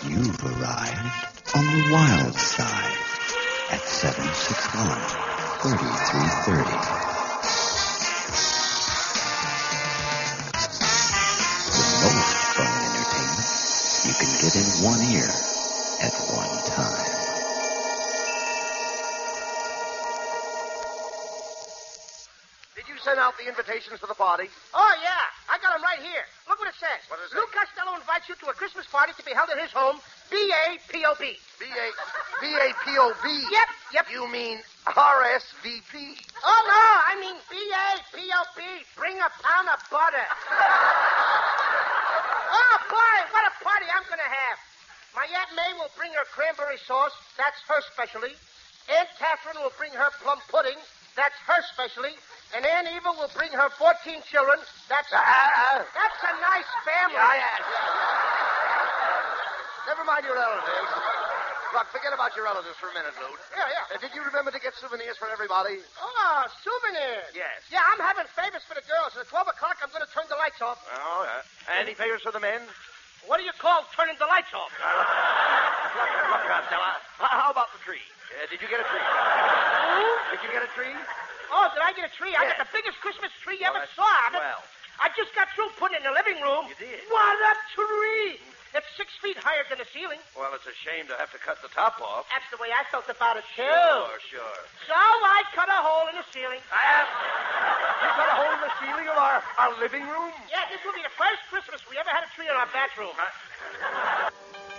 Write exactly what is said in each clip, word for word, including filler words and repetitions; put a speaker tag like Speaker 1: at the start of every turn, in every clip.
Speaker 1: You've arrived on the wild side at seven six one, three three three zero. The most phone entertainment you can get in one ear at one time.
Speaker 2: Did you send out the invitations for the party?
Speaker 3: Oh, yeah. I got them right here. Look what it says.
Speaker 2: What is it?
Speaker 3: Lou Costello invites you to a Christmas party to be held at his home, B A P O B.
Speaker 2: B A B A P O B?
Speaker 3: Yep, yep.
Speaker 2: You mean R S V P?
Speaker 3: Oh, no. I mean B A P O B. Bring a pound of butter. Oh, boy. What a party I'm going to have. My Aunt May will bring her cranberry sauce. That's her specialty. Aunt Catherine will bring her plum pudding. That's her specialty. And Aunt Eva will bring her fourteen children. That's
Speaker 2: Uh, uh,
Speaker 3: that's a nice family.
Speaker 2: yeah, yeah, yeah. Never mind your relatives. Look, forget about your relatives for a minute, Lou.
Speaker 3: Yeah, yeah.
Speaker 2: Uh, did you remember to get souvenirs for everybody?
Speaker 3: Oh, souvenirs.
Speaker 2: Yes.
Speaker 3: Yeah, I'm having favors for the girls. At twelve o'clock, I'm going to turn the lights off.
Speaker 2: Oh, yeah. Any favors for the men?
Speaker 3: What do you call turning the lights off?
Speaker 2: Uh, look, look, Costello. How about the tree? Uh, did you get a tree? Did you get a tree?
Speaker 3: Oh, did I get a tree? I
Speaker 2: Yes.
Speaker 3: got the biggest Christmas tree you
Speaker 2: Well,
Speaker 3: ever
Speaker 2: that's
Speaker 3: saw. I-
Speaker 2: swell.
Speaker 3: I just got through putting it in the living room.
Speaker 2: You did?
Speaker 3: What a tree! It's six feet higher than the ceiling.
Speaker 2: Well, it's a shame to have to cut the top off.
Speaker 3: That's the way I felt about it, too.
Speaker 2: Sure, sure.
Speaker 3: So I cut a hole in the ceiling.
Speaker 2: Uh, you cut a hole in the ceiling of our, our living room?
Speaker 3: Yeah, this will be the first Christmas we ever had a tree in our bathroom.
Speaker 2: Uh,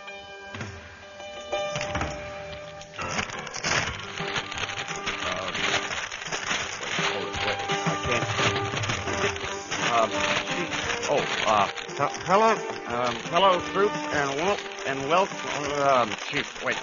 Speaker 4: Um, she, oh, uh, h- hello, um, hello, troops, and wel- and welcome, um, chief, wait.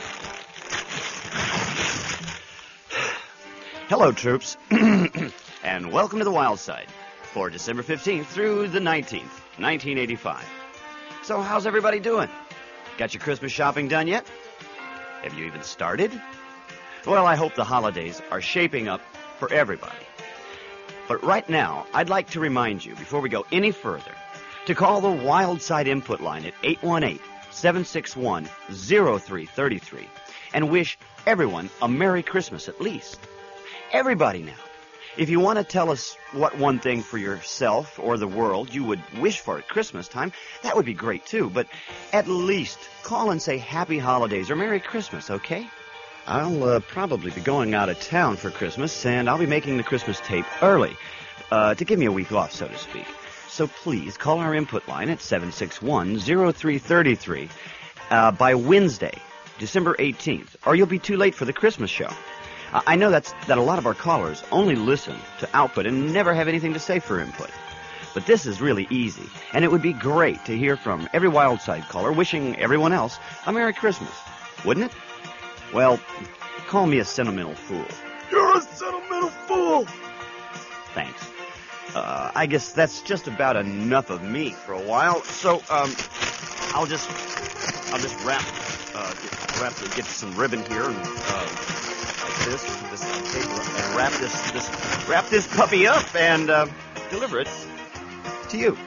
Speaker 5: Hello, troops, and welcome to the Wild Side for December fifteenth through the nineteenth, nineteen eighty-five. So, how's everybody doing? Got your Christmas shopping done yet? Have you even started? Well, I hope the holidays are shaping up for everybody. But right now, I'd like to remind you, before we go any further, to call the Wild Side input line at eight one eight, seven six one, zero three three three and wish everyone a Merry Christmas at least. Everybody now. If you want to tell us what one thing for yourself or the world you would wish for at Christmas time, that would be great too. But at least call and say Happy Holidays or Merry Christmas, okay? I'll uh, probably be going out of town for Christmas, and I'll be making the Christmas tape early uh, to give me a week off, so to speak. So please call our input line at seven six one, zero three three three uh, by Wednesday, December eighteenth, or you'll be too late for the Christmas show. Uh, I know that's, that a lot of our callers only listen to output and never have anything to say for input. But this is really easy, and it would be great to hear from every Wild Side caller wishing everyone else a Merry Christmas, wouldn't it? Well, call me a sentimental fool.
Speaker 4: You're a sentimental fool!
Speaker 5: Thanks. Uh, I guess that's just about enough of me for a while. So, um, I'll just, I'll just wrap, uh, get, wrap, get some ribbon here and, uh, like this, this tape, and wrap this, this, wrap this puppy up and, uh, deliver it to you.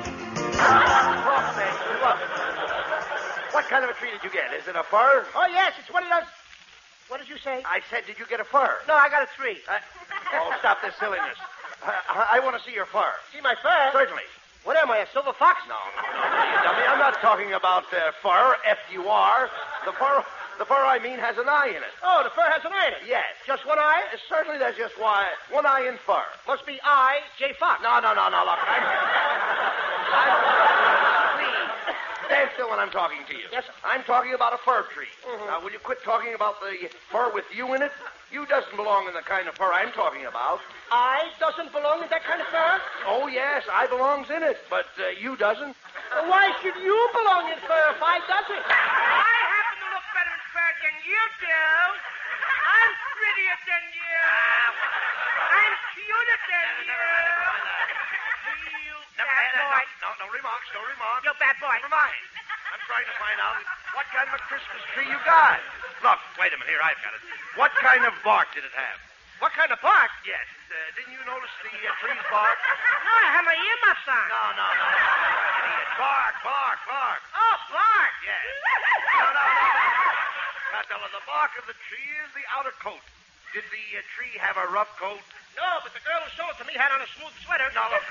Speaker 2: What kind of a tree did you get? Is it a fir?
Speaker 3: Oh, yes, it's one of those... What did you say?
Speaker 2: I said, did you get a fir?
Speaker 3: No, I got a tree.
Speaker 2: Uh, oh, stop this silliness. Uh, I, I want to see your fur.
Speaker 3: See my fur?
Speaker 2: Certainly.
Speaker 3: What am I, a silver fox?
Speaker 2: No, no, no, you dummy. I'm not talking about uh, fur, F U R. The fur, the fur I mean has an eye in it.
Speaker 3: Oh, the fur has an eye in it?
Speaker 2: Yes.
Speaker 3: Just one eye?
Speaker 2: Uh, certainly there's just one, one eye in fur.
Speaker 3: Must be I, J. Fox.
Speaker 2: No, no, no, no, look. I'm... I'm please, stand still when I'm talking to you.
Speaker 3: Yes, sir.
Speaker 2: I'm talking about a fir tree.
Speaker 3: Mhm.
Speaker 2: Now, will you quit talking about the fur with you in it? You doesn't belong in the kind of fur I'm talking about.
Speaker 3: I doesn't belong in that kind of fur?
Speaker 2: Oh, yes, I belongs in it, but uh, you doesn't.
Speaker 3: Well, why should you belong in fur if I doesn't?
Speaker 6: I happen to look better in fur than you do. I'm prettier than you. I'm cuter than you. You bad boy.
Speaker 2: No, no, no remarks, no remarks.
Speaker 6: You bad boy.
Speaker 2: Never mind. I'm trying to find out what kind of a Christmas tree you got. Look, wait a minute. Here, I've got it. What kind of bark did it have?
Speaker 3: What kind of bark?
Speaker 2: Yes. Uh, didn't you notice the uh, tree's bark?
Speaker 6: No, I have my earmuffs on.
Speaker 2: No, no, no. Idiot. Bark, bark, bark.
Speaker 6: Oh, bark.
Speaker 2: Yes.
Speaker 6: Oh,
Speaker 2: Costello, the bark of the tree is the outer coat. Did the uh, tree have a rough coat?
Speaker 3: No, but the girl who sold it to me had on a smooth sweater.
Speaker 2: No, look.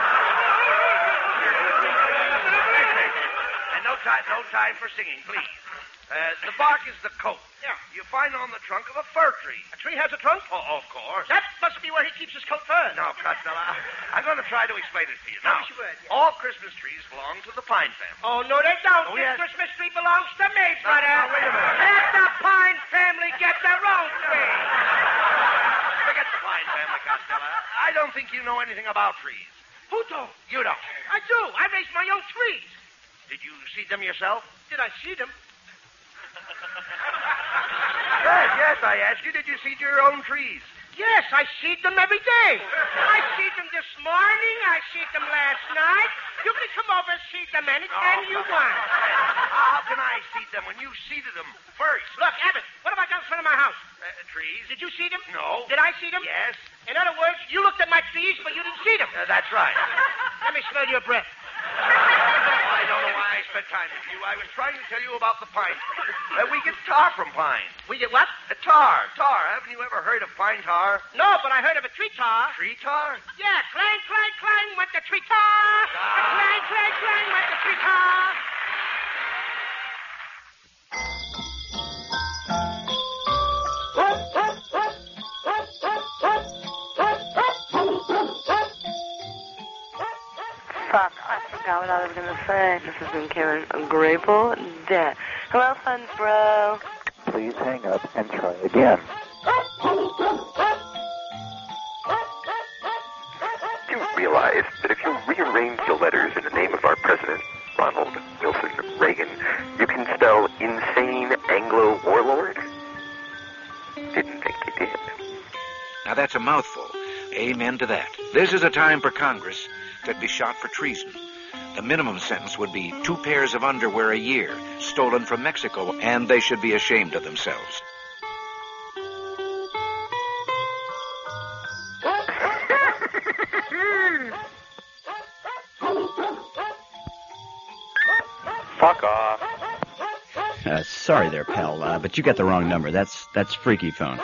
Speaker 2: And no time, no time for singing, please. Uh, the bark is the coat.
Speaker 3: Yeah.
Speaker 2: You find on the trunk of a fir tree.
Speaker 3: A tree has a trunk?
Speaker 2: Oh, of course.
Speaker 3: That must be where he keeps his coat fur.
Speaker 2: No, Costello, I- I'm going to try to explain it to you.
Speaker 3: I
Speaker 2: Now,
Speaker 3: wish you would, yeah.
Speaker 2: all Christmas trees belong to the pine family.
Speaker 3: Oh, no, they don't.
Speaker 2: Oh,
Speaker 3: This
Speaker 2: yes.
Speaker 3: Christmas tree belongs to me, brother.
Speaker 2: now, wait a minute.
Speaker 3: Let the Pine family get their own tree.
Speaker 2: Forget the pine family, Costello. I don't think you know anything about trees.
Speaker 3: Who don't?
Speaker 2: You don't.
Speaker 3: I do. I raised my own trees.
Speaker 2: Did you seed them yourself?
Speaker 3: Did I seed them?
Speaker 2: Yes, yes, I asked you, did you seed your own trees?
Speaker 3: Yes, I seed them every day. I seed them this morning. I seed them last night. You can come over and seed them anytime you want.
Speaker 2: How can I seed them when you seeded them first?
Speaker 3: Look, Abbott, what have I got in front of my house?
Speaker 2: Uh, trees?
Speaker 3: Did you seed them?
Speaker 2: No.
Speaker 3: Did I seed them?
Speaker 2: Yes.
Speaker 3: In other words, you looked at my trees, but you didn't seed them.
Speaker 2: Uh, that's right.
Speaker 3: Let me smell your breath.
Speaker 2: I don't know why I spent time with you. I was trying to tell you about the pine tree. Uh, we get tar from pine.
Speaker 3: We get what?
Speaker 2: Uh, tar, tar. Haven't you ever heard of pine tar?
Speaker 3: No, but I heard of a tree tar.
Speaker 2: Tree tar?
Speaker 3: Yeah, clang, clang, clang went the tree tar.
Speaker 2: Ah.
Speaker 3: Clang, clang, clang went the tree tar.
Speaker 7: Fuck, I forgot what I was going to say. This has been Karen. I'm grateful. Dead. Hello, fun bro.
Speaker 1: Please hang up and try again.
Speaker 8: Do you realize that if you rearrange the letters in the name of our president, Ronald Wilson Reagan, you can spell insane Anglo warlord? Didn't think you did.
Speaker 9: Now that's a mouthful. Amen to that. This is a time for Congress to be shot for treason. The minimum sentence would be two pairs of underwear a year, stolen from Mexico, and they should be ashamed of themselves.
Speaker 8: Fuck off.
Speaker 5: Uh, sorry there, pal, uh, but you got the wrong number. That's that's Freaky Phone.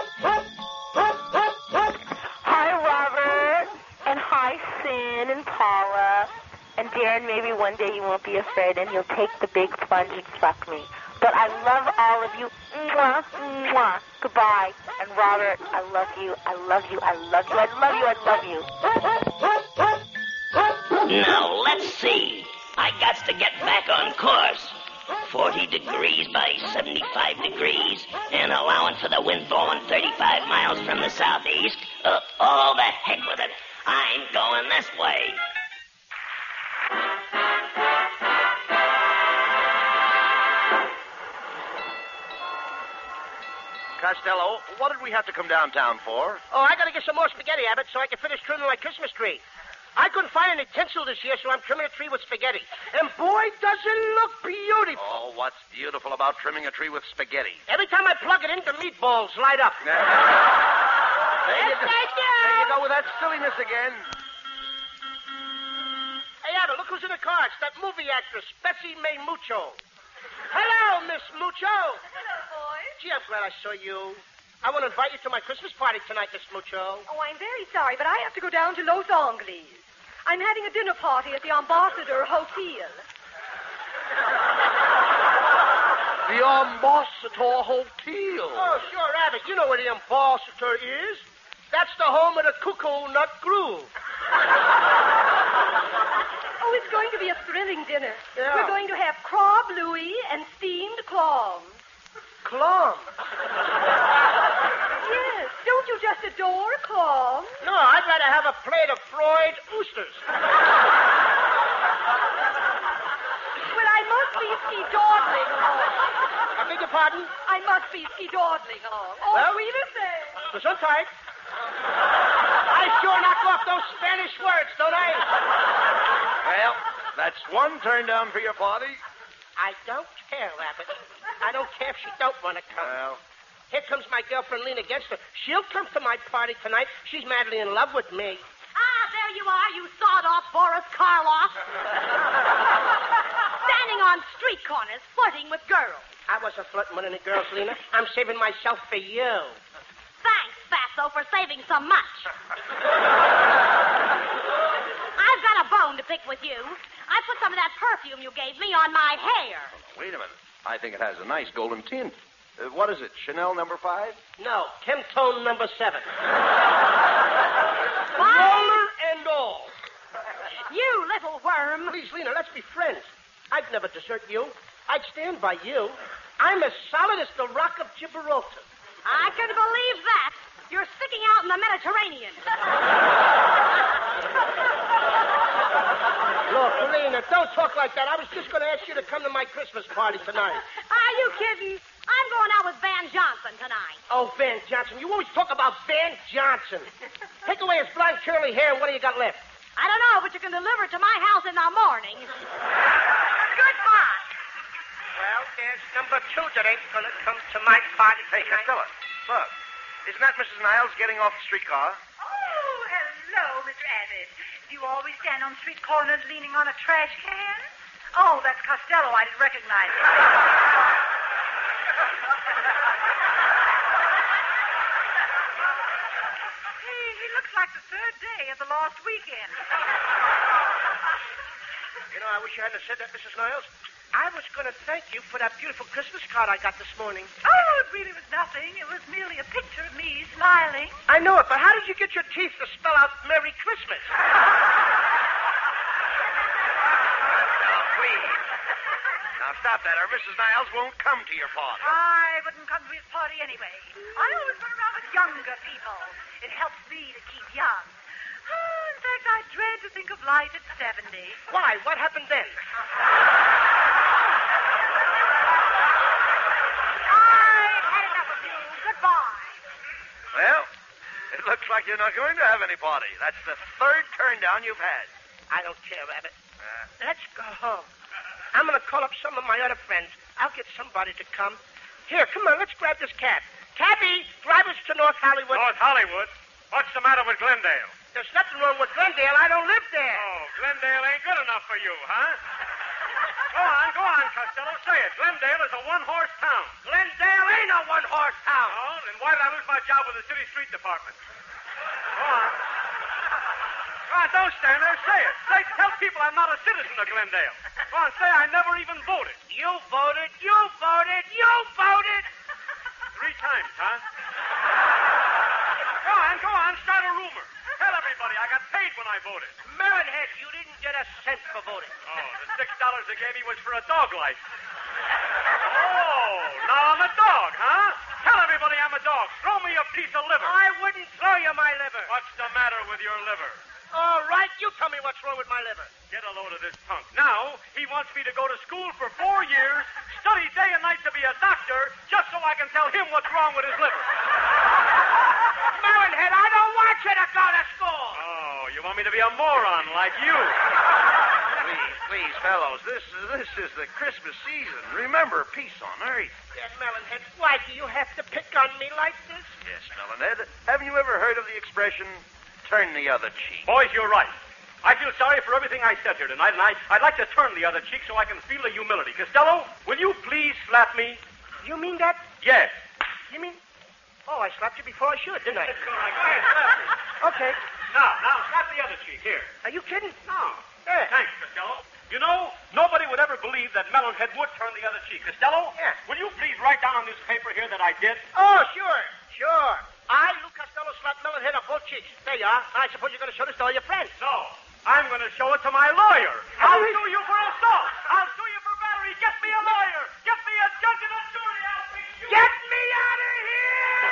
Speaker 7: Hi, Robert. And hi, Sin and Paula. And Darren, maybe one day you won't be afraid and you'll take the big plunge and fuck me. But I love all of you. Mwah, mwah. Goodbye. And Robert, I love you. I love you. I love you. I love you. I love you.
Speaker 10: Now, let's see. I got to get back on course. forty degrees by seventy-five degrees, and allowing for the wind blowing thirty-five miles from the southeast. Uh, all the heck with it. I'm going this way.
Speaker 2: Costello, what did we have to come downtown for?
Speaker 3: Oh, I gotta get some more spaghetti, Abbott, so I can finish trimming my Christmas tree. I couldn't find any tinsel this year, so I'm trimming a tree with spaghetti. And boy, does it look beautiful.
Speaker 2: Oh, what's beautiful about trimming a tree with spaghetti?
Speaker 3: Every time I plug it in, the meatballs light up.
Speaker 2: There you
Speaker 3: Yes,
Speaker 2: go.
Speaker 3: thank you.
Speaker 2: There you go with that silliness again.
Speaker 3: Hey, Abbott, look who's in the car. It's that movie actress, Betsy May Mucho. Hello, Miss Mucho.
Speaker 11: Hello, boys.
Speaker 3: Gee, I'm glad I saw you. I want to invite you to my Christmas party tonight, Miss Mucho.
Speaker 11: Oh, I'm very sorry, but I have to go down to Los Angeles. I'm having a dinner party at the Ambassador Hotel.
Speaker 2: The Ambassador Hotel.
Speaker 3: Oh, sure, Abbott. You know where the Ambassador is. That's the home of the Cuckoo Nut Groove.
Speaker 11: Oh, it's going to be a thrilling dinner.
Speaker 3: Yeah.
Speaker 11: We're going to have crab louis and steamed clams.
Speaker 3: Clam.
Speaker 11: Yes, don't you just adore clams?
Speaker 3: No, I'd rather have a plate of fried oysters.
Speaker 11: Well, I must be ski-dawdling along.
Speaker 3: I beg your pardon?
Speaker 11: I must be ski-dawdling along. Oh,
Speaker 3: Well-
Speaker 11: sweet as say.
Speaker 3: Gesundheit. I sure knock off those Spanish words, don't I?
Speaker 2: Well, that's one turn down for your party.
Speaker 3: I don't care, Abbott. I don't care if she don't want to come.
Speaker 2: Well,
Speaker 3: Here comes my girlfriend Lena Genster. She'll come to my party tonight. She's madly in love with me.
Speaker 11: Ah, there you are, you sawed-off Boris Karloff. Standing on on street corners flirting with girls.
Speaker 3: I wasn't flirting with any girls, Lena. I'm saving myself for you.
Speaker 11: Thanks, Fatso, for saving so much. I've got a bone to pick with you. I put some of that perfume you gave me on my hair.
Speaker 2: Wait a minute. I think it has a nice golden tint. Uh, what is it, Chanel number five?
Speaker 3: No, Temtone number seven.
Speaker 11: What?
Speaker 3: Roller and all.
Speaker 11: You little worm.
Speaker 3: Please, Lena, let's be friends. I'd never desert you. I'd stand by you. I'm as solid as the rock of Gibraltar.
Speaker 11: I can believe that. You're sticking out in the Mediterranean.
Speaker 3: Look, Lena, don't talk like that. I was just going to ask you to come to my Christmas party tonight.
Speaker 11: Are you kidding? I'm going out with Van Johnson tonight.
Speaker 3: Oh, Van Johnson. You always talk about Van Johnson. Take away his blonde curly hair, and what do you got left?
Speaker 11: I don't know, but you can deliver it to my house in the morning. Goodbye.
Speaker 3: Well, there's number two that ain't going to come to my party
Speaker 2: Hey,
Speaker 3: tonight.
Speaker 2: Costello, look. Isn't that Missus Niles getting off the streetcar?
Speaker 6: Oh, hello, Mister Abbott. Do you always stand on street corners leaning on a trash can? Oh, that's Costello. I didn't recognize him. He, he looks like the third day of the last weekend.
Speaker 3: You know, I wish you hadn't said that, Missus Niles. I was going to thank you for that beautiful Christmas card I got this morning.
Speaker 6: Oh, it really was nothing. It was merely a picture of me smiling.
Speaker 3: I know it, but how did you get your teeth to spell out Merry Christmas?
Speaker 2: Now, please. Now, stop that, or Missus Niles won't come to your party.
Speaker 6: I wouldn't come to his party anyway. I always run around with younger people. It helps me to keep young. Oh, in fact, I dread to think of life at seventy.
Speaker 3: Why? What happened then?
Speaker 6: I've had enough of you. Goodbye.
Speaker 2: Well, it looks like you're not going to have any party. That's the third turn down you've had.
Speaker 3: I don't care, Rabbit. Let's go home. I'm going to call up some of my other friends. I'll get somebody to come. Here, come on, let's grab this cab. Cabby, drive us to North Hollywood.
Speaker 12: North Hollywood? What's the matter with Glendale?
Speaker 3: There's nothing wrong with Glendale. I don't live there.
Speaker 12: Oh, Glendale ain't good enough for you, huh? Go on, go on, Costello. Say it. Glendale is a one-horse town.
Speaker 3: Glendale ain't a one-horse town.
Speaker 12: Oh, then why did I lose my job with the city street department? Go on. Go on, don't stand there. Say it. Say, tell people I'm not a citizen of Glendale. Go on, say I never even voted.
Speaker 3: You voted. You voted. You voted.
Speaker 12: Three times, huh? Go on, go on. Start a rumor. Tell everybody I got paid when I voted.
Speaker 3: Melonhead, you didn't get a cent for voting.
Speaker 12: Oh, the six dollars they gave me was for a dog license. Oh, now I'm a dog, huh? Tell everybody I'm a dog. Throw me a piece of liver.
Speaker 3: I wouldn't throw you my liver.
Speaker 12: What's the matter with your liver?
Speaker 3: All right, you tell me what's wrong with my liver.
Speaker 12: Get a load of this punk. Now, he wants me to go to school for four years, study day and night to be a doctor, just so I can tell him what's wrong with his liver.
Speaker 3: Melonhead, I don't want you to go to school.
Speaker 12: Oh, you want me to be a moron like you?
Speaker 2: Please, please, fellows, this is, this is the Christmas season. Remember, peace on earth.
Speaker 3: Yes, Melonhead, why do you have to pick on me like this?
Speaker 2: Yes, Melonhead. Haven't you ever heard of the expression, turn the other cheek?
Speaker 12: Boys, you're right. I feel sorry for everything I said here tonight, and I, I'd like to turn the other cheek so I can feel the humility. Costello, will you please slap me?
Speaker 3: You mean that?
Speaker 12: Yes.
Speaker 3: You mean... Oh, I slapped you before I should, didn't I?
Speaker 12: Go ahead, slap me.
Speaker 3: Okay.
Speaker 12: Now, now, slap the other cheek. Here.
Speaker 3: Are you kidding?
Speaker 12: No.
Speaker 3: Yeah.
Speaker 12: Thanks, Costello. You know, nobody would ever believe that Melonhead would turn the other cheek. Costello?
Speaker 3: Yeah.
Speaker 12: Will you please write down on this paper here that I did?
Speaker 3: Oh, sure. Sure. I, Lou Costello, slapped Melonhead on both cheeks. There you are. I suppose you're going to show this to all your friends.
Speaker 12: No. I'm going to show it to my lawyer. I'll sue you for assault. I'll sue you for battery. Get me a lawyer. Get me a judge and a jury. I'll be you.
Speaker 3: Get me out of here!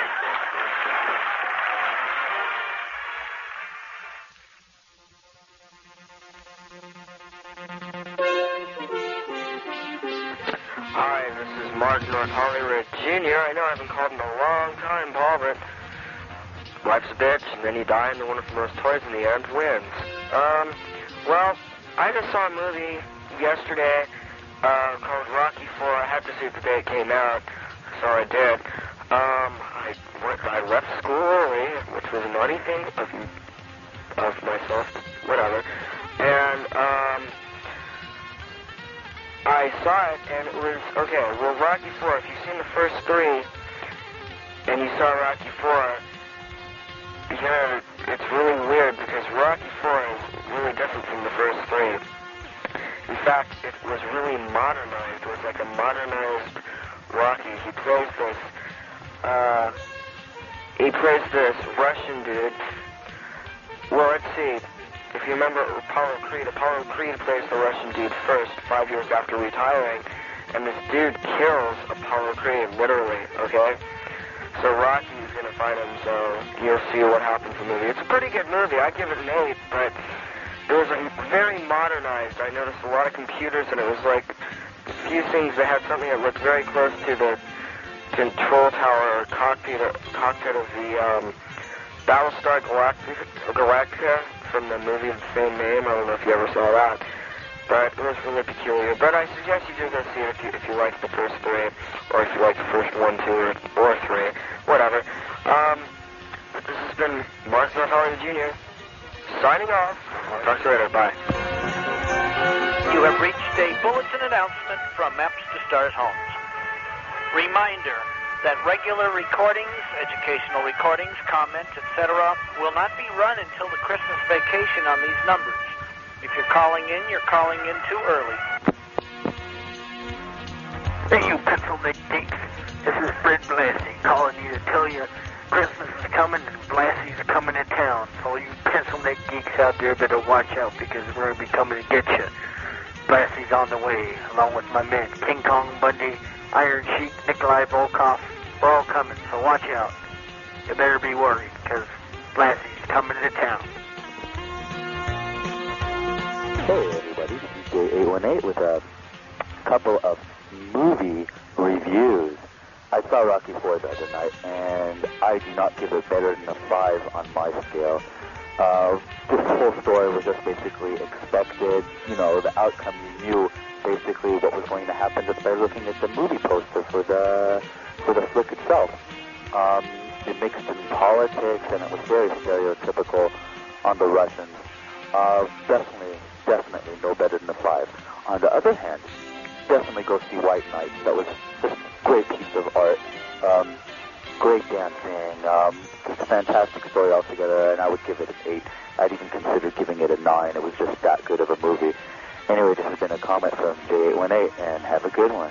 Speaker 13: Hi, this is Mark North Hollywood Junior I know I haven't called in a long time, Paul, but life's a bitch, and then you die, and the one with the most toys in the end wins. Um, well, I just saw a movie yesterday uh, called Rocky four. I had to see it the day it came out, so I did. Um, I, went, I left school early, which was a naughty thing of, of myself, whatever, and, um... I saw it, and it was, okay, well, Rocky four, if you've seen the first three, and you saw Rocky four, you know, it's really weird, because Rocky four is really different from the first three. In fact, it was really modernized. It was like a modernized Rocky. He plays this, uh, he plays this Russian dude. Well, let's see. If you remember Apollo Creed, Apollo Creed plays the Russian dude first, five years after retiring, and this dude kills Apollo Creed, literally, okay? So Rocky's gonna fight him, so you'll see what happens in the movie. It's a pretty good movie. I give it an eight, but it was a very modernized. I noticed a lot of computers, and it was like a few things that had something that looked very close to the control tower or cockpit, cockpit of the um, Battlestar Galactica, Galactica from the movie of the same name. I don't know if you ever saw that, but it was really peculiar. But I suggest you do go see it if you, if you like the first three, or if you like the first one, two, or, or three, whatever. Um, but this has been Mark North Hollywood Junior signing off. Talk to you later. Bye.
Speaker 14: You have reached a bulletin announcement from Maps to Stars Homes. Reminder that regular recordings, educational recordings, comments, et cetera will not be run until the Christmas vacation on these numbers. If you're calling in, you're calling in too early.
Speaker 15: Hey, you pencil neck geeks. This is Fred Blassie calling you to tell you Christmas is coming and Blassie's coming to town. So all you pencil neck geeks out there better watch out because we're going to be coming to get you. Blassie's on the way, along with my men, King Kong Bundy, Iron Sheik, Nikolai Volkov. We're all coming, so watch out. You better be worried, because Blassie's coming to town.
Speaker 16: Hey everybody, this is J eight one eight with a couple of movie reviews. I saw Rocky four the other night, and I do not give it better than a five on my scale. Uh, this whole story was just basically expected. You know, the outcome, you knew basically what was going to happen just by looking at the movie poster for the for the flick itself. Um, it mixed in politics, and it was very stereotypical on the Russians. Uh, definitely, definitely no better than a five. On the other hand, definitely go see White Knight. That was just a great piece of art. Um, great dancing. Um, just a fantastic story altogether, and I would give it an eight. I'd even consider giving it a nine. It was just that good of a movie. Anyway, this has been a comment from J eight one eight, and have a good one.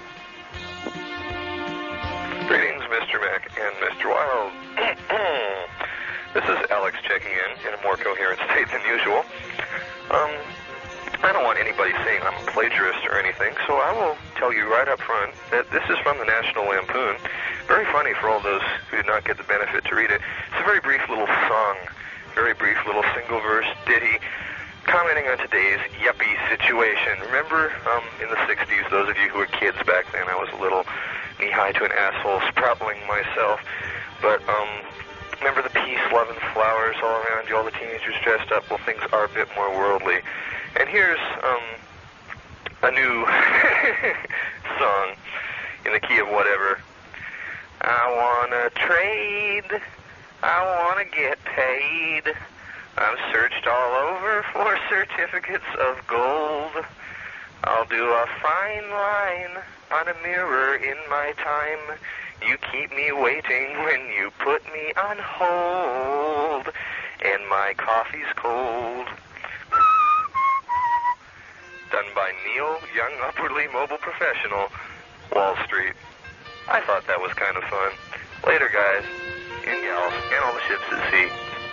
Speaker 8: Greetings, Mister Mac and Mister Wild. This is Alex checking in in a more coherent state than usual. Um, I don't want anybody saying I'm a plagiarist or anything, so I will tell you right up front that this is from the National Lampoon. Very funny for all those who did not get the benefit to read it. It's a very brief little song, very brief little single-verse ditty commenting on today's yuppie situation. Remember, um, in the sixties, those of you who were kids back then, I was a little knee-high to an asshole, sproutling myself. But, um, remember the peace, love, and flowers all around you, all the teenagers dressed up? Well, things are a bit more worldly. And here's, um, a new song in the key of whatever. I wanna trade, I wanna get paid. I've searched all over for certificates of gold. I'll do a fine line on a mirror in my time. You keep me waiting when you put me on hold. And my coffee's cold. Done by Neil, young, upwardly mobile professional, Wall Street. I thought that was kind of fun. Later, guys, and gals, and all the ships at sea.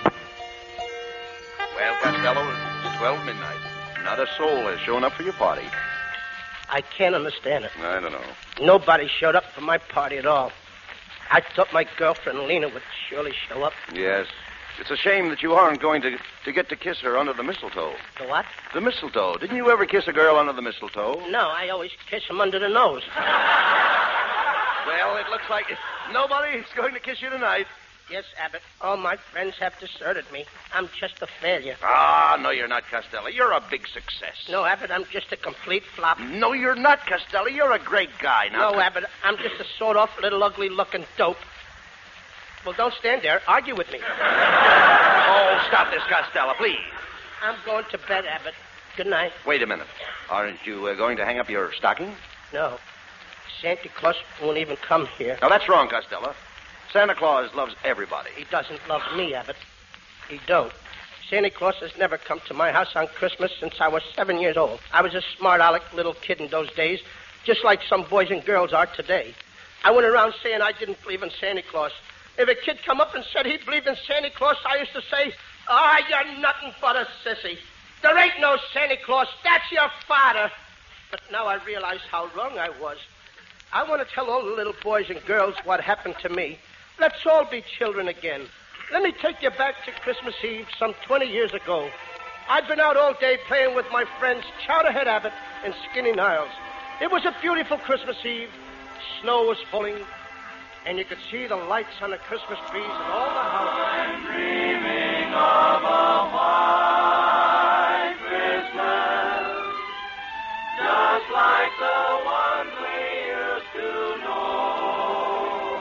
Speaker 17: Well, Costello, it's twelve midnight. Not a soul has shown up for your party.
Speaker 3: I can't understand it.
Speaker 17: I don't know.
Speaker 3: Nobody showed up for my party at all. I thought my girlfriend Lena would surely show up.
Speaker 17: Yes. It's a shame that you aren't going to, to get to kiss her under the mistletoe.
Speaker 3: The what?
Speaker 17: The mistletoe. Didn't you ever kiss a girl under the mistletoe?
Speaker 3: No, I always kiss them under the nose.
Speaker 17: Well, it looks like nobody's going to kiss you tonight.
Speaker 3: Yes, Abbott. All my friends have deserted me. I'm just a failure.
Speaker 17: Ah, no, you're not, Costello. You're a big success.
Speaker 3: No, Abbott, I'm just a complete flop.
Speaker 17: No, you're not, Costello. You're a great guy. Now,
Speaker 3: no, Abbott, I'm just a sort-off little ugly-looking dope. Well, don't stand there. Argue with me.
Speaker 17: Oh, stop this, Costello, please.
Speaker 3: I'm going to bed, Abbott. Good night.
Speaker 17: Wait a minute. Aren't you uh, going to hang up your stocking?
Speaker 3: No. Santa Claus won't even come here.
Speaker 17: Now, that's wrong, Costello. Santa Claus loves everybody.
Speaker 3: He doesn't love me, Abbott. He don't. Santa Claus has never come to my house on Christmas since I was seven years old. I was a smart-aleck little kid in those days, just like some boys and girls are today. I went around saying I didn't believe in Santa Claus. If a kid come up and said he believed in Santa Claus, I used to say, ah, oh, you're nothing but a sissy. There ain't no Santa Claus. That's your father. But now I realize how wrong I was. I want to tell all the little boys and girls what happened to me. Let's all be children again. Let me take you back to Christmas Eve some twenty years ago. I'd been out all day playing with my friends Chowderhead Abbott and Skinny Niles. It was a beautiful Christmas Eve. Snow was falling, and you could see the lights on the Christmas trees in all the houses. I'm dreaming of a white Christmas, just like the ones we used to know.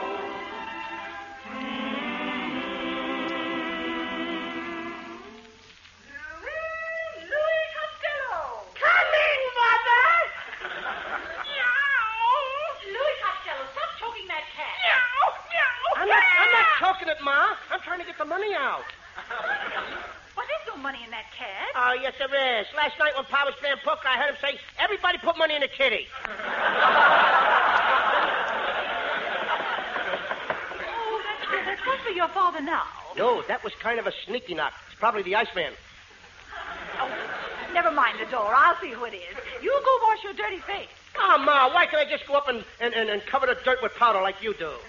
Speaker 11: Louis, Louis Costello! Coming, Mother! Louis Costello, stop choking that cat.
Speaker 3: I'm not, I'm not choking it, Ma. I'm trying to get the money out.
Speaker 11: Well, there's no money in that cat.
Speaker 3: Oh, yes, there is. Last night when Pa was playing poker, I heard him say, everybody put money in the kitty.
Speaker 11: Oh, that's, that's supposed to be your father now.
Speaker 3: No, that was kind of a sneaky knock. It's probably the Iceman.
Speaker 11: Oh, never mind the door. I'll see who it is. You go wash your dirty face.
Speaker 3: Oh, Ma, why can't I just go up and, and, and, and cover the dirt with powder like you do?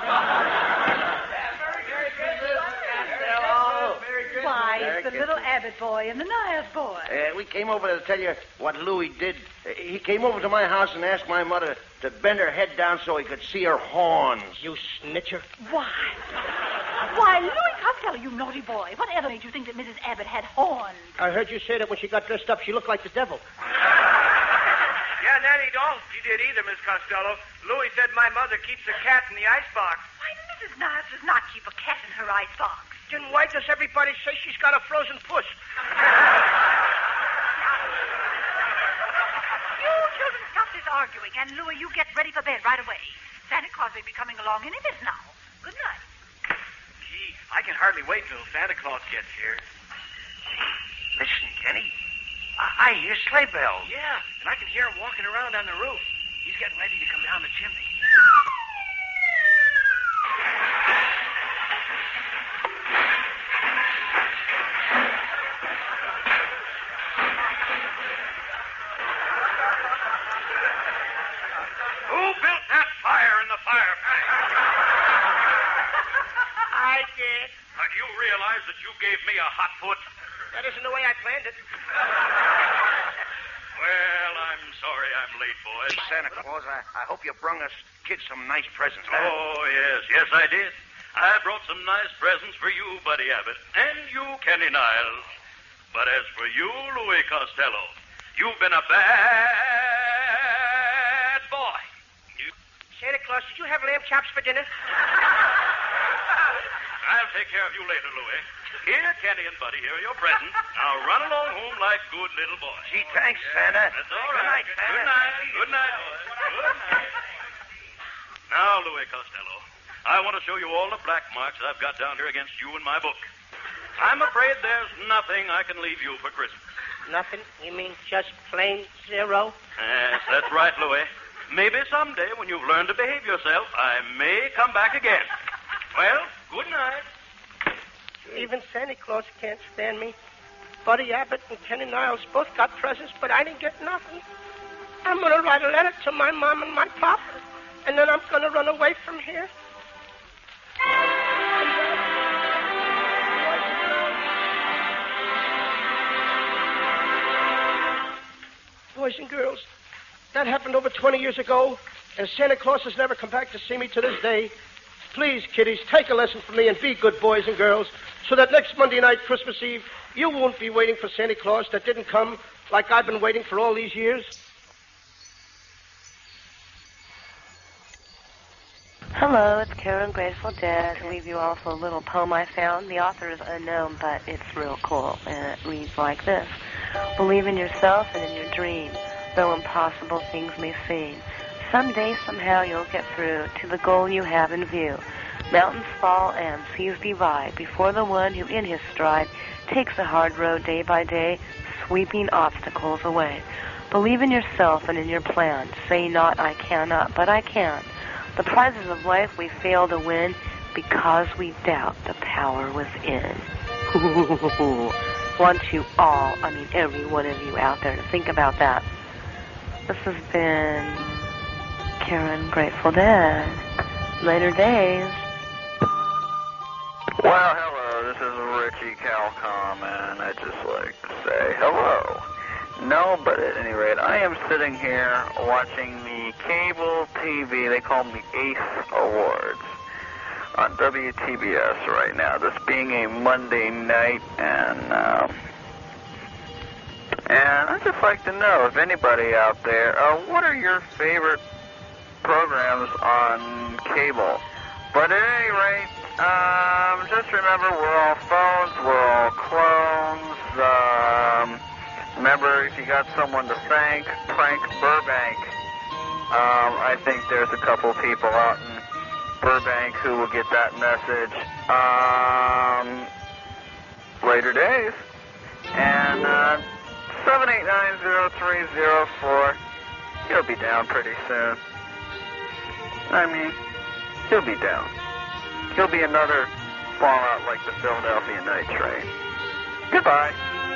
Speaker 11: Why, it's the little Abbott boy and the Niles boy.
Speaker 17: Uh, we came over to tell you what Louis did. Uh, he came over to my house and asked my mother to bend her head down so he could see her horns.
Speaker 3: You snitcher.
Speaker 11: Why? Why, Louis Costello, you naughty boy. Whatever made you think that Missus Abbott had horns?
Speaker 3: I heard you say that when she got dressed up, she looked like the devil.
Speaker 12: Yeah, Nanny don't. She did either, Miss Costello. Louis said my mother keeps a cat in the icebox.
Speaker 11: Why, Missus Niles does not keep a cat in her icebox.
Speaker 3: Then why does everybody say she's got a frozen puss?
Speaker 11: You children stop this arguing, and Louis, you get ready for bed right away. Santa Claus may be coming along any minute now. Good night.
Speaker 12: Gee, I can hardly wait till Santa Claus gets here.
Speaker 2: Listen, Kenny. I, I hear sleigh bells.
Speaker 12: Yeah, and I can hear him walking around on the roof. He's getting ready to come down the chimney.
Speaker 2: Who built that fire in the fireplace?
Speaker 3: I did.
Speaker 2: Now, do you realize that you gave me a hot foot?
Speaker 3: That isn't the way I planned it.
Speaker 2: Well, I'm sorry I'm late, boys.
Speaker 17: Santa Claus, I, I hope you brung us kids some nice presents. Huh?
Speaker 2: Oh, yes, yes, I did. I brought some nice presents for you, Buddy Abbott, and you, Kenny Niles. But as for you, Louis Costello, you've been a bad boy. You...
Speaker 3: Santa Claus, did you have lamb chops for dinner?
Speaker 2: I'll take care of you later, Louis. Here, Kenny and Buddy, here are your presents. Now run along home like good little boys.
Speaker 17: Gee, thanks, Santa.
Speaker 2: That's all right. Good night, Good night, boys. Good night. Now, Louis Costello, I want to show you all the black marks I've got down here against you in my book. I'm afraid there's nothing I can leave you for Christmas.
Speaker 3: Nothing? You mean just plain zero?
Speaker 2: Yes, that's right, Louis. Maybe someday when you've learned to behave yourself, I may come back again. Well, good night.
Speaker 3: Even Santa Claus can't stand me. Buddy Abbott and Kenny Niles both got presents, but I didn't get nothing. I'm going to write a letter to my mom and my pop, and then I'm going to run away from here. Boys and girls, that happened over twenty years ago, and Santa Claus has never come back to see me to this day. Please, kiddies, take a lesson from me and be good boys and girls, so that next Monday night, Christmas Eve, you won't be waiting for Santa Claus that didn't come like I've been waiting for all these years.
Speaker 18: Hello, it's Karen Grateful Dead to leave you all with a little poem I found. The author is unknown, but it's real cool, and it reads like this. Believe in yourself and in your dream, though impossible things may seem. Someday, somehow, you'll get through to the goal you have in view. Mountains fall and seas divide before the one who in his stride takes the hard road day by day, sweeping obstacles away. Believe in yourself and in your plan. Say not, I cannot, but I can. The prizes of life we fail to win because we doubt the power within. Want you all, I mean every one of you out there to think about that. This has been Karen Grateful Dead. Later days.
Speaker 19: Well, hello, this is Richie Calcom, and I'd just like to say hello. No, but at any rate, I am sitting here watching the cable T V, they call them the ACE Awards, on W T B S right now, this being a Monday night, and, um, and I'd just like to know, if anybody out there, uh, what are your favorite programs on cable? But at any rate, um, just remember, we're all phones, we're all clones. Um, remember, if you got someone to thank, prank Burbank. Um, I think there's a couple people out in Burbank who will get that message. Um, later days. And uh, seven eight nine zero three zero four. He'll be down pretty soon. I mean, he'll be down. He'll be another fallout like the Philadelphia Night Train. Goodbye.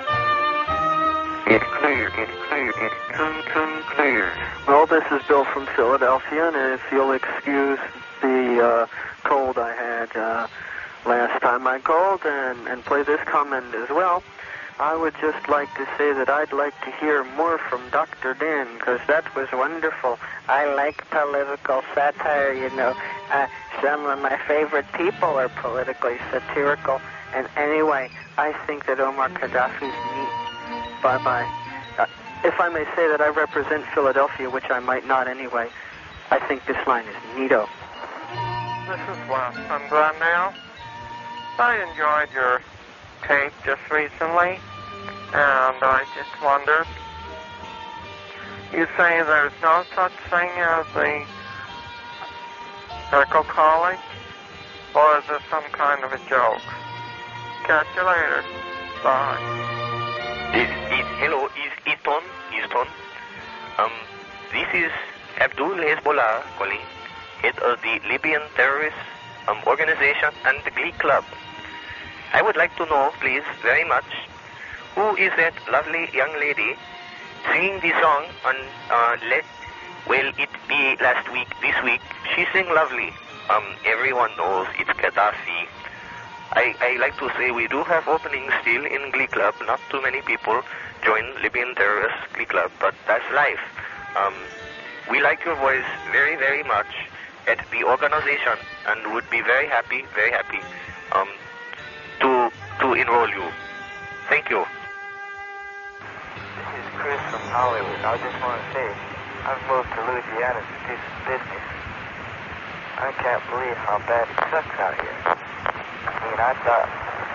Speaker 15: It's clear, it's clear, it's true, true, clear. Well, this is Bill from Philadelphia, and if you'll excuse the uh, cold I had uh, last time I called and, and play this comment as well, I would just like to say that I'd like to hear more from Doctor Dan, because that was wonderful. I like political satire, you know. Uh, some of my favorite people are politically satirical. And anyway, I think that Omar Gaddafi's neat. Bye-bye. Uh, if I may say that I represent Philadelphia, which I might not anyway, I think this line is neato.
Speaker 20: This is Wes from Glendale. I enjoyed your tape just recently, and I just wondered, you say there's no such thing as the Echo College, or is this some kind of a joke? Catch you later. Bye.
Speaker 21: This is, hello, is Easton, Easton. Um, this is Abdul Hezbollah calling, head of the Libyan terrorist um, organization and the Glee Club. I would like to know, please, very much, who is that lovely young lady singing the song on uh, Let Well It Be last week, this week? She sang lovely. Um, everyone knows it's Gaddafi. I, I like to say we do have openings still in Glee Club. Not too many people join Libyan terrorist Glee Club, but that's life. Um, we like your voice very, very much at the organization and would be very happy, very happy um, to to enroll you. Thank you.
Speaker 22: This is Chris from Hollywood. I just want to say, I've moved to Louisiana to do some business. I can't believe how bad it sucks out here. I mean, I thought,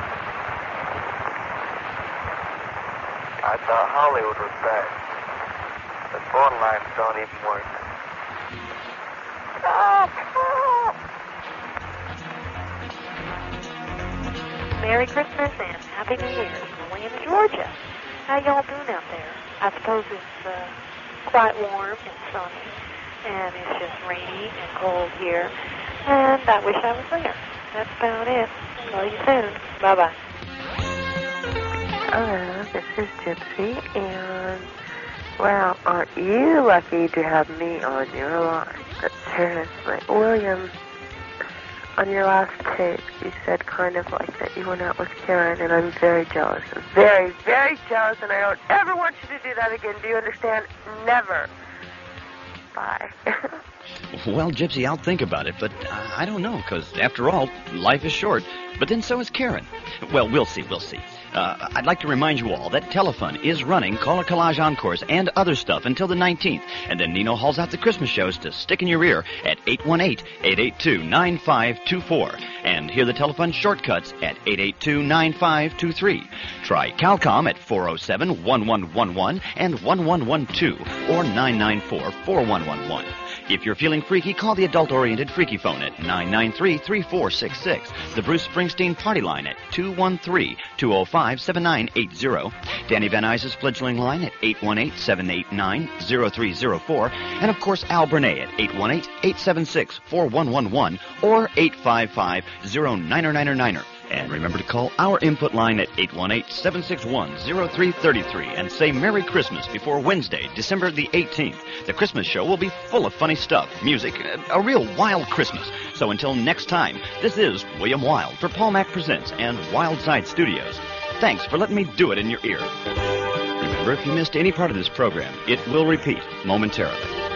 Speaker 22: I thought Hollywood was bad, but phone lines don't even work.
Speaker 7: Merry Christmas and Happy New Year from Williams, Georgia. How y'all doing out there? I suppose it's uh, quite warm and sunny, and it's just rainy and cold here, and I wish I was there. That's about it. Love you soon. Bye-bye.
Speaker 18: Hello, this is Gypsy, and, well, aren't you lucky to have me on your line? But seriously, William, on your last tape, you said kind of like that you went out with Karen, and I'm very jealous. Very, very jealous, and I don't ever want you to do that again. Do you understand? Never. Bye.
Speaker 5: Well, Gypsy, I'll think about it, but uh, I don't know, because after all, life is short. But then so is Karen. Well, we'll see, we'll see. Uh, I'd like to remind you all that Telefun is running Color Collage Encores and other stuff until the nineteenth. And then Nino hauls out the Christmas shows to stick in your ear at eight one eight, eight eight two, nine five two four. And hear the Telefun shortcuts at eight eight two, nine five two three. Try Calcom at four oh seven, one one one one and one one one two or nine nine four, four one one one. If you're feeling freaky, call the adult-oriented Freaky Phone at nine nine three, three four six six, the Bruce Springsteen Party Line at two one three, two oh five, seven nine eight zero, Danny Van Nuys's Fledgling Line at eight one eight, seven eight nine, zero three zero four, and of course Al Burnett at eight one eight, eight seven six, four one one one or eight five five, zero nine nine nine. And remember to call our input line at eight one eight, seven six one, zero three three three and say Merry Christmas before Wednesday, December the eighteenth. The Christmas show will be full of funny stuff, music, a real wild Christmas. So until next time, this is William Wild for Paul Mac Presents and Wildside Studios. Thanks for letting me do it in your ear. Remember, if you missed any part of this program, it will repeat momentarily.